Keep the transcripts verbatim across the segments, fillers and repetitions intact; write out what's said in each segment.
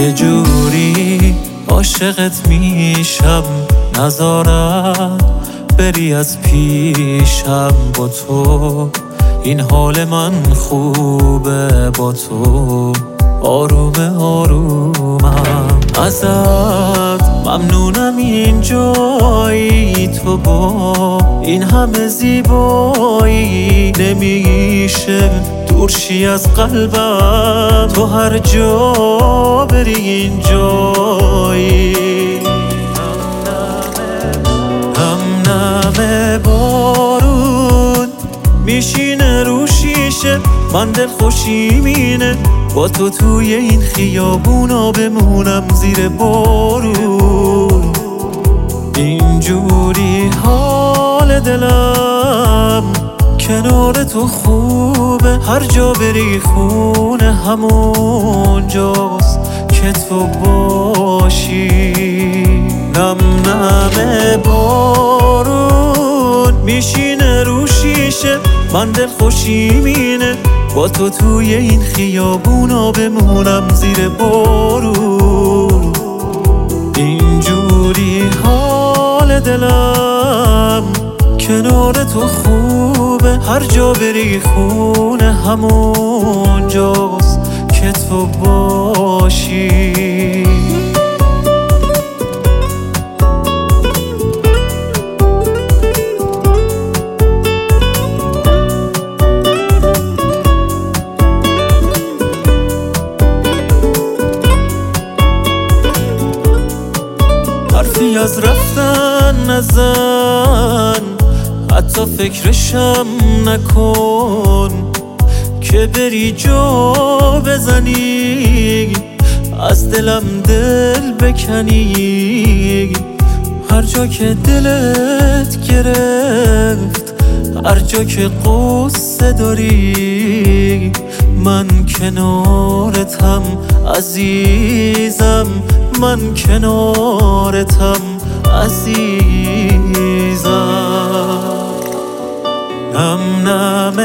یه جوری عاشقت میشم، نذارم بری از پیشم. با تو این حال من خوبه، با تو آروم آرومم. ازت ممنونم این جایی، تو با این همه زیبایی نمیشه دورشی از قلبم. تو هر جا بری این جایی. هم نم بارون میشینه رو شیشه، من دل خوشی مینه با تو توی این خیابونا بمونم زیر بارون. اینجوری حال دلم کنار تو خوبه، هر جا بری خونه همون جاست که تو باشی. نم نم بارون میشینه رو شیشه، من دل خوشی مینه با تو توی این خیابونا بمونم زیر بارون. اینجوری حال دلم کنار تو خوبه، هر جا بری خونه همون جاست که تو باشی. حرفی از رفتن نزن، حتی فکرشم نکن که بری جا بزنی، از دلم دل بکنی. هر جا که دلت گرفت، هر جا که قصه داری، من کنارتم عزیزم، من کنارتم عزیزم. نم نم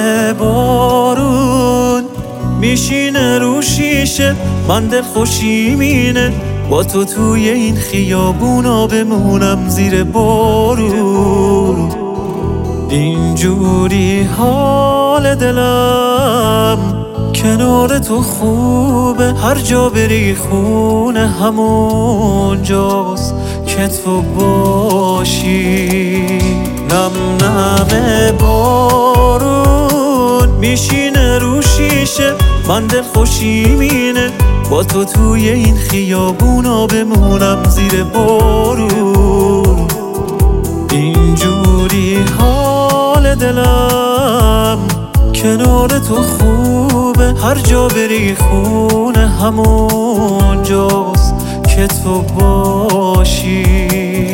بارون میشینه رو شیشه، من دل خوشی مینه با تو توی این خیابونا بمونم زیر بارون. اینجوری حال دلم کنار تو خوبه، هر جا بری خونه همون جاست که تو باشی. نم نم بارون میشینه رو شیشه، من دل خوشی مینه با تو توی این خیابونا بمونم زیر بارون. اینجوری حال دلم کنار تو خوبه، هر جا بری خونه همون جاست که تو باشی.